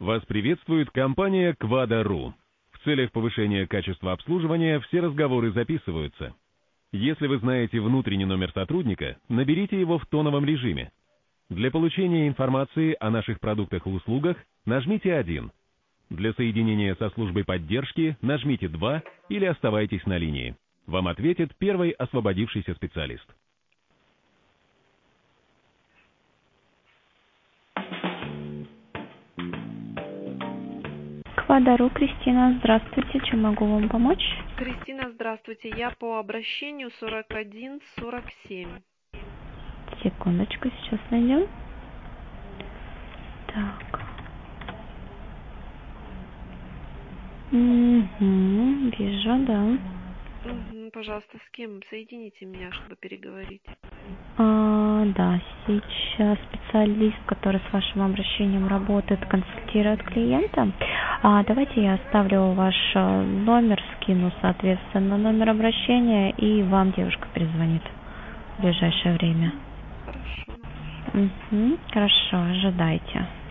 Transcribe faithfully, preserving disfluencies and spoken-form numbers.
Вас приветствует компания Quada.ru. В целях повышения качества обслуживания все разговоры записываются. Если вы знаете внутренний номер сотрудника, наберите его в тоновом режиме. Для получения информации о наших продуктах и услугах нажмите один. Для соединения со службой поддержки нажмите два или оставайтесь на линии. Вам ответит первый освободившийся специалист. Quada.ru, Кристина, здравствуйте, чем могу вам помочь? Кристина, здравствуйте. Я по обращению сорок один сорок семь. Секундочку, сейчас найдем. Так. Угу, вижу, да. Угу, пожалуйста, с кем? Соедините меня, чтобы переговорить. А, да, сейчас специалист, который с вашим обращением работает, консультирует клиента. А, давайте я оставлю ваш номер, скину, соответственно, номер обращения, и вам девушка перезвонит в ближайшее время. Хорошо. Угу, хорошо, ожидайте.